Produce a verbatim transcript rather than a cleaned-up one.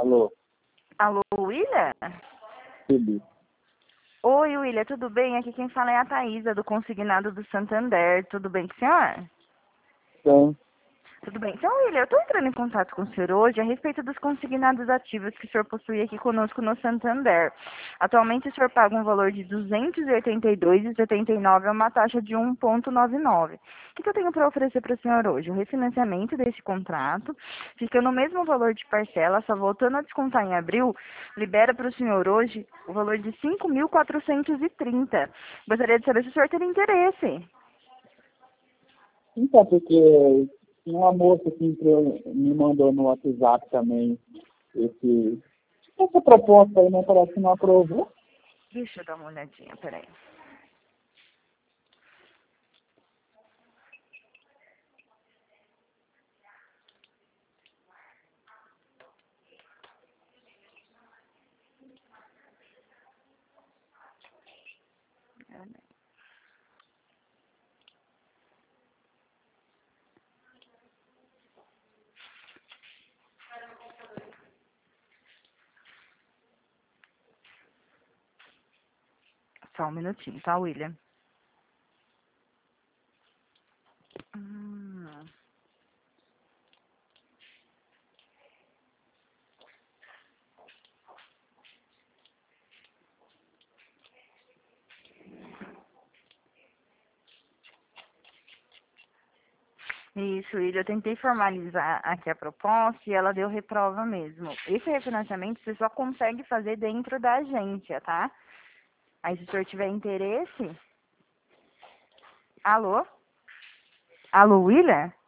Alô, Alô, William? Felipe. Oi, William, tudo bem? Aqui quem fala é a Thaísa, do Consignado do Santander. Tudo bem com o senhor? Então, Tudo bem. Então, William, eu estou entrando em contato com o senhor hoje a respeito dos consignados ativos que o senhor possui aqui conosco no Santander. Atualmente, o senhor paga um valor de duzentos e oitenta e dois reais e setenta e nove centavos, é uma taxa de um vírgula noventa e nove. O que que eu tenho para oferecer para o senhor hoje? O refinanciamento desse contrato, fica no mesmo valor de parcela, só voltando a descontar em abril, libera para o senhor hoje o valor de cinco mil quatrocentos e trinta. Gostaria de saber se o senhor teria interesse. então porque tinha uma moça que entrou, me mandou no WhatsApp também esse, essa proposta aí, né? Parece que não aprovou. Deixa eu dar uma olhadinha, peraí. Só um minutinho, tá, William? Hum. Isso, William, eu tentei formalizar aqui a proposta e ela deu reprova mesmo. Esse refinanciamento você só consegue fazer dentro da agência, tá? Aí se o senhor tiver interesse... Alô? Alô, William?